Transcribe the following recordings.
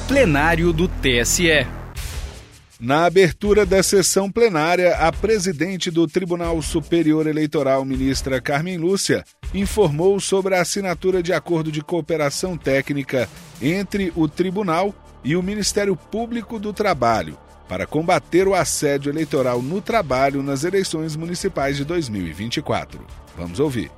plenário do TSE. Na abertura da sessão plenária, a presidente do Tribunal Superior Eleitoral, ministra Carmen Lúcia, informou sobre a assinatura de acordo de cooperação técnica entre o Tribunal e o Ministério Público do Trabalho para combater o assédio eleitoral no trabalho nas eleições municipais de 2024. Vamos ouvir.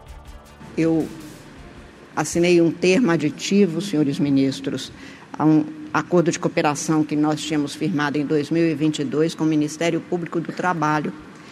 Eu assinei um termo aditivo, senhores ministros, a um acordo de cooperação que nós tínhamos firmado em 2022 com o Ministério Público do Trabalho,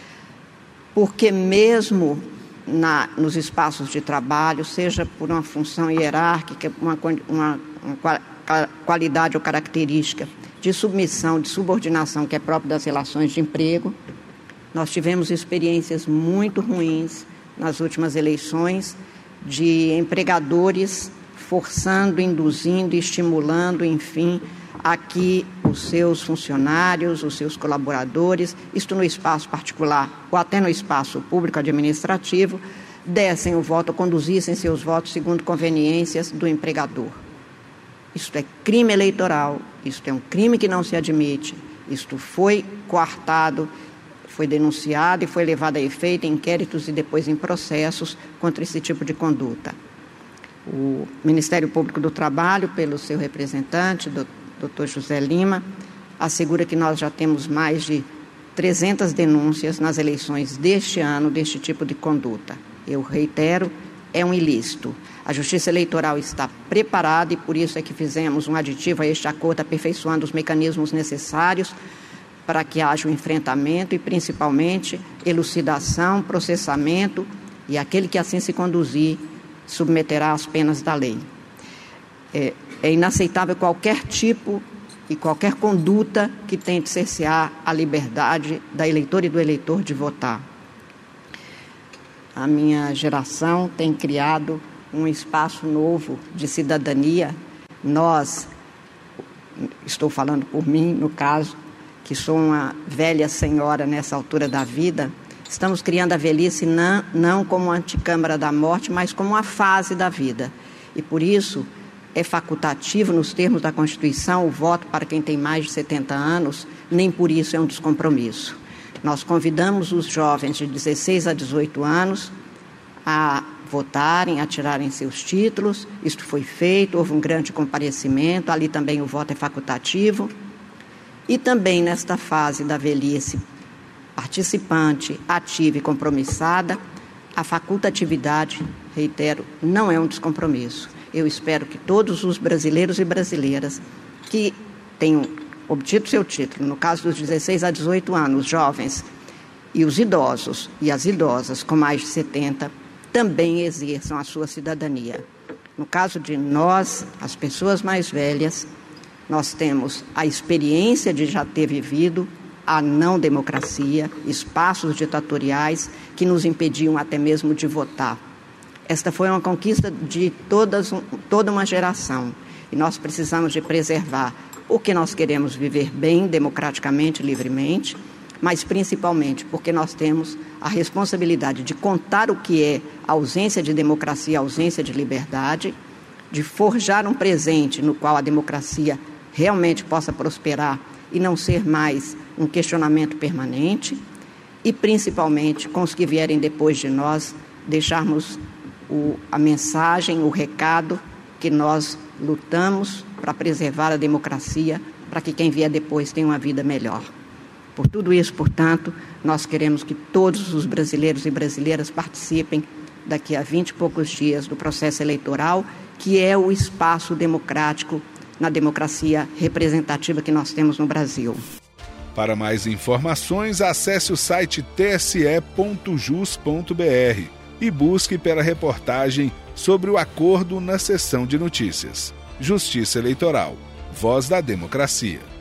porque mesmo nos espaços de trabalho, seja por uma função hierárquica, uma qualidade ou característica de submissão, de subordinação que é própria das relações de emprego, nós tivemos experiências muito ruins nas últimas eleições de empregadores forçando, induzindo, estimulando, enfim, a que os seus funcionários, os seus colaboradores, isto no espaço particular ou até no espaço público administrativo, dessem o voto, conduzissem seus votos segundo conveniências do empregador. Isto é crime eleitoral, isto é um crime que não se admite, isto foi coartado, foi denunciado e foi levado a efeito em inquéritos e depois em processos contra esse tipo de conduta. O Ministério Público do Trabalho, pelo seu representante, Dr. José Lima, assegura que nós já temos mais de 300 denúncias nas eleições deste ano deste tipo de conduta. Eu reitero, é um ilícito. A Justiça Eleitoral está preparada e por isso é que fizemos um aditivo a este acordo, aperfeiçoando os mecanismos necessários para que haja um enfrentamento e, principalmente, elucidação, processamento e aquele que assim se conduzir submeterá às penas da lei. É inaceitável qualquer tipo e qualquer conduta que tente cercear a liberdade da eleitora e do eleitor de votar. A minha geração tem criado um espaço novo de cidadania. Nós, estou falando por mim, no caso, que sou uma velha senhora nessa altura da vida, estamos criando a velhice não como uma antecâmara da morte, mas como uma fase da vida. E por isso é facultativo, nos termos da Constituição, o voto para quem tem mais de 70 anos, nem por isso é um descompromisso. Nós convidamos os jovens de 16 a 18 anos a votarem, a tirarem seus títulos. Isto foi feito, houve um grande comparecimento, ali também o voto é facultativo. E também nesta fase da velhice participante, ativa e compromissada, a facultatividade, reitero, não é um descompromisso. Eu espero que todos os brasileiros e brasileiras que tenham obtido seu título, no caso dos 16 a 18 anos, jovens, e os idosos e as idosas com mais de 70, também exerçam a sua cidadania. No caso de nós, as pessoas mais velhas, nós temos a experiência de já ter vivido a não democracia, espaços ditatoriais que nos impediam até mesmo de votar. Esta foi uma conquista de toda uma geração e nós precisamos de preservar porque nós queremos viver bem, democraticamente, livremente, mas principalmente porque nós temos a responsabilidade de contar o que é a ausência de democracia, a ausência de liberdade, de forjar um presente no qual a democracia realmente possa prosperar e não ser mais um questionamento permanente e, principalmente, com os que vierem depois de nós, deixarmos a mensagem, o recado que nós lutamos para preservar a democracia, para que quem vier depois tenha uma vida melhor. Por tudo isso, portanto, nós queremos que todos os brasileiros e brasileiras participem daqui a 20 e poucos dias do processo eleitoral, que é o espaço democrático na democracia representativa que nós temos no Brasil. Para mais informações, acesse o site tse.jus.br e busque pela reportagem sobre o acordo na seção de notícias. Justiça Eleitoral, voz da democracia.